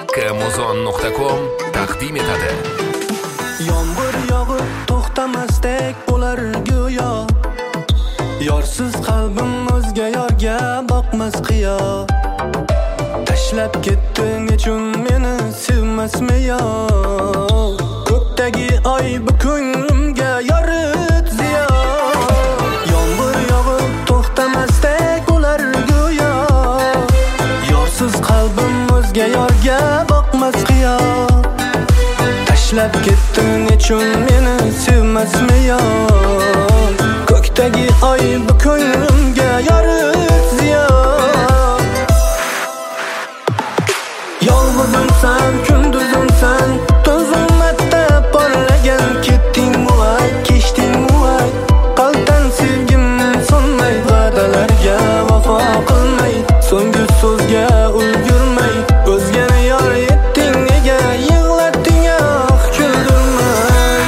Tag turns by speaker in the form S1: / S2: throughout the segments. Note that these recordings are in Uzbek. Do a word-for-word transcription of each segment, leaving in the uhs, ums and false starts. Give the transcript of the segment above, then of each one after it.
S1: Muzon nuqta com taqdim etadi.
S2: Yomg'ir yog'ib to'xtamasdek bo'lar go'yo, yorsiz qalbim o'zga yorga boqmas qiyo. Tashlab ketding nechun meni sevmasmi yo? Ko'kdagi oy bu ko'nglimga yorit ziyo. Yomg'ir yog'ib to'xtamasdek bo'lar go'yo, yorsiz qalbim o'zga yorga boqmas qiyo. Tashlab ketding nechun meni sevmasmi yo? Ko'kdagi oy bu ko'nglimga yorit ziyo. Yolg'izimsan, kunduzimsan, to'zulmatda porlagan. Ketding voy, kechding voy, qalbdan sevgim so'nmay, va'dalarga vafo qilmay, so'nggi so'zga ulgurmay, o'zgani yor etding nega yig'latding ah kuldirmay.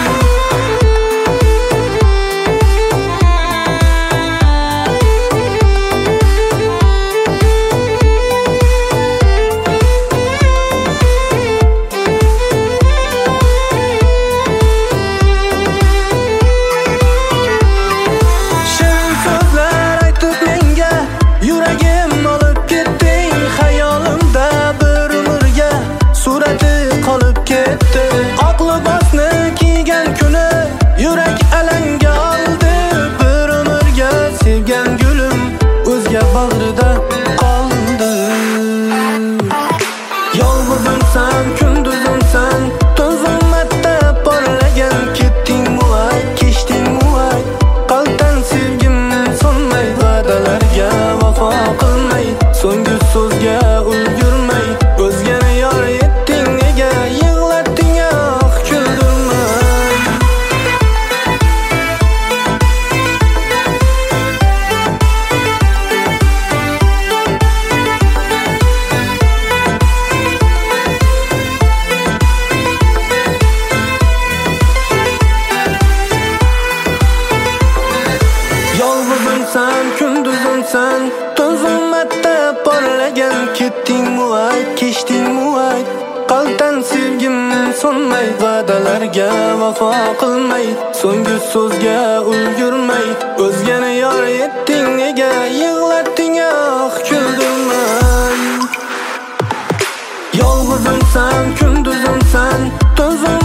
S2: Shirin so'zlar aytib menga yuragim olib ketding. Xayolimda bir umrga surati qolib ketdi. Oq libosni kiygan kuni yurak alanga oldi. Bir umrga sevgan gulim o'zga bag'rida qoldi. Yolg'izimsan, kunduzimsan, to'zulmatda porlagan. Ketding voy, kechding voy, qalbdan sevgim so'nmay, va'dalarga vafo qilmay, so'nggi so'zga ulgurmay, o'zgani yor etding nega yig'latding ah kuldirmay. Yolg'izimsan, kunduzimsan, to'zulmatda porlagan. Ketding voy, kechding voy, qalbdan sevgim so'nmay, va'dalarga vafo qilmay, so'nggi so'zga ulgurmay, o'zgani yor etding nega yig'latding ah kuldirmay. Yolg'izimsan, kunduzimsan, to'zulmatda